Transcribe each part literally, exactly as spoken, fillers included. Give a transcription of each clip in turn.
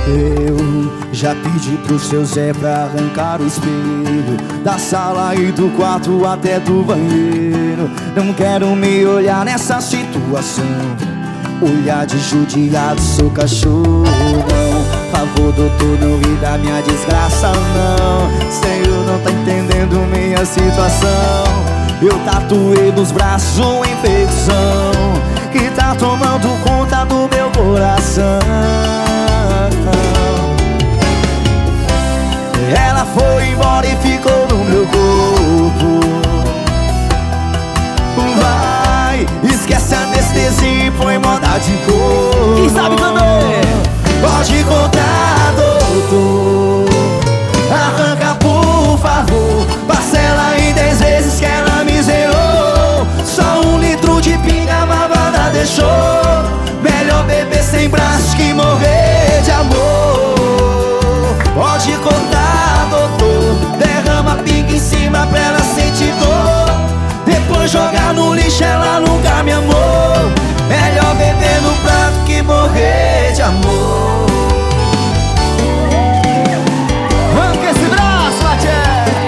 Eu já pedi pro seu Zé pra arrancar o espelho da sala e do quarto até do banheiro. Não quero me olhar nessa situação, olhar de judiado, sou cachorro não. Favor, doutor, não ri da minha desgraça não. Senhor, não tá entendendo minha situação. Eu tatuei nos braços uma infecção que tá tomando conta do meu coração. Ela foi embora e ficou no meu corpo. Vai, esquece a anestesia e põe moda de cor. Quem sabe também? Pode contar, doutor. Arranca, por favor. Parcela em dez vezes que ela me zerou. Só um litro de pinga mamada deixou. Melhor beber sem braços que morrer de amor. Pode contar, doutor. Derrama pinga em cima pra ela sentir dor. Depois jogar no lixo, ela nunca me amou. Melhor beber no prato que morrer de amor. Arranca esse braço, Matié!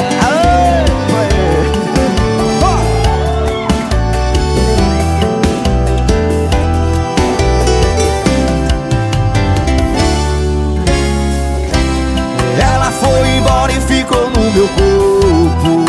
Ela foi embora e ficou no meu corpo.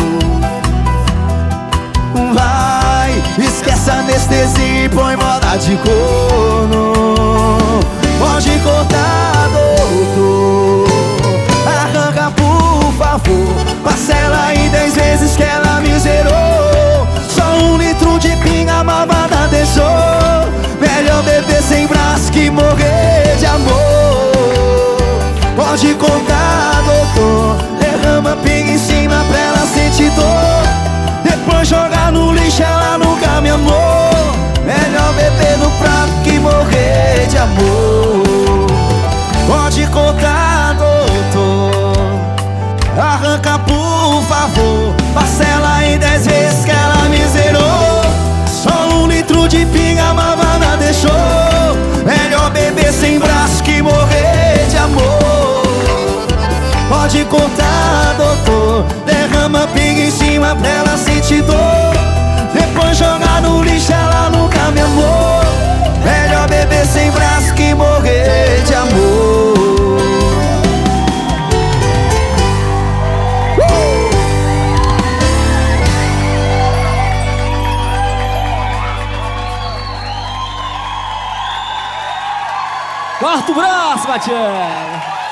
Vai, esquece a anestesia e põe moda de corno. Pode cortar, doutor. Arranca, por favor. Parcela em dez vezes que ela me zerou. Só um litro de pinga mamada deixou. Melhor beber sem braço que morrer de amor. Pode contar, doutor. Derrama pinga em cima pra ela sentir dor. Depois jogar no lixo, ela nunca me amou. Melhor beber no prato que morrer de amor. Pode contar, doutor. Arranca, por favor. Parcela em dez vezes que ela me zerou. Só um litro de pinga mamada deixou. Melhor beber sem braço que morrer de amor. Pode contar, doutor. Derrama pinga em cima pra ela sentir dor. Depois jogar no lixo, ela nunca me amou. Melhor beber sem braço que morrer de amor. uh! Quarto braço, Matié!